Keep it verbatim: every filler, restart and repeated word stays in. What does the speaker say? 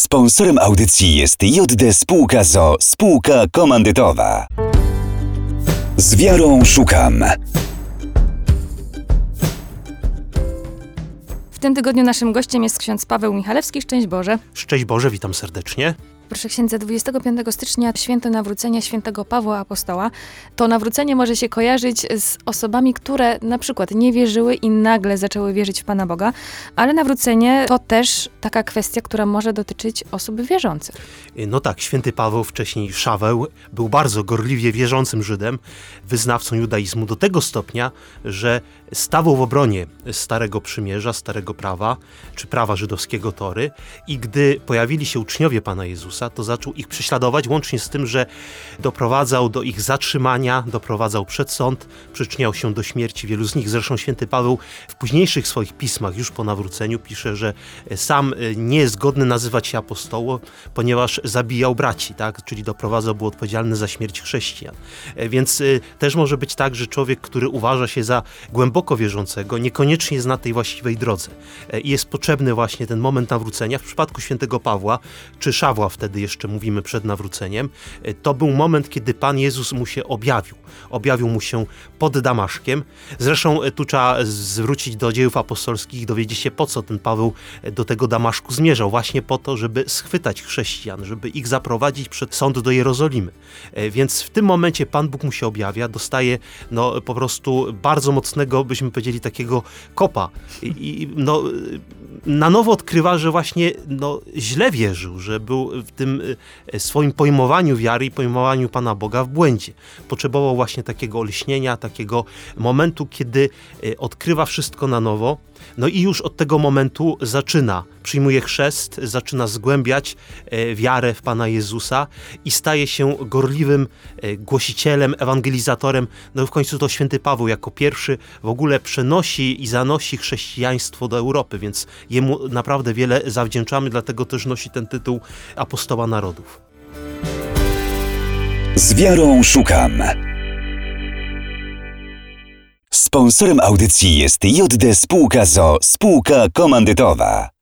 Sponsorem audycji jest J D Spółka z o o, spółka komandytowa. Z wiarą szukam. W tym tygodniu naszym gościem jest ksiądz Paweł Michalewski. Szczęść Boże. Szczęść Boże, witam serdecznie. Proszę księdza, dwudziestego piątego stycznia święto nawrócenia świętego Pawła Apostoła. To nawrócenie może się kojarzyć z osobami, które na przykład nie wierzyły i nagle zaczęły wierzyć w Pana Boga, ale nawrócenie to też taka kwestia, która może dotyczyć osób wierzących. No tak, święty Paweł, wcześniej Szaweł, był bardzo gorliwie wierzącym Żydem, wyznawcą judaizmu do tego stopnia, że stawał w obronie Starego Przymierza, Starego Prawa, czy prawa żydowskiego Tory, i gdy pojawili się uczniowie Pana Jezusa, to zaczął ich prześladować, łącznie z tym, że doprowadzał do ich zatrzymania, doprowadzał przed sąd, przyczyniał się do śmierci wielu z nich. Zresztą święty Paweł w późniejszych swoich pismach, już po nawróceniu, pisze, że sam nie jest godny nazywać się apostołem, ponieważ zabijał braci, tak? Czyli doprowadzał, był odpowiedzialny za śmierć chrześcijan. Więc też może być tak, że człowiek, który uważa się za głęboko wierzącego, niekoniecznie jest na tej właściwej drodze. I jest potrzebny właśnie ten moment nawrócenia. W przypadku świętego Pawła, czy Szawła wtedy, wtedy jeszcze mówimy przed nawróceniem, to był moment, kiedy Pan Jezus mu się objawił. Objawił mu się pod Damaszkiem. Zresztą tu trzeba zwrócić do dziejów apostolskich i dowiedzieć się, po co ten Paweł do tego Damaszku zmierzał. Właśnie po to, żeby schwytać chrześcijan, żeby ich zaprowadzić przed sąd do Jerozolimy. Więc w tym momencie Pan Bóg mu się objawia, dostaje no, po prostu bardzo mocnego, byśmy powiedzieli, takiego kopa. I no, na nowo odkrywa, że właśnie no, źle wierzył, że był w tym swoim pojmowaniu wiary i pojmowaniu Pana Boga w błędzie. Potrzebował właśnie takiego olśnienia, takiego momentu, kiedy odkrywa wszystko na nowo. No i już od tego momentu zaczyna, przyjmuje chrzest, zaczyna zgłębiać wiarę w Pana Jezusa i staje się gorliwym głosicielem, ewangelizatorem. No w końcu to święty Paweł jako pierwszy w ogóle przenosi i zanosi chrześcijaństwo do Europy, więc jemu naprawdę wiele zawdzięczamy, dlatego też nosi ten tytuł apostoła narodów. Z wiarą szukam. Sponsorem audycji jest J D Spółka z o o, spółka komandytowa.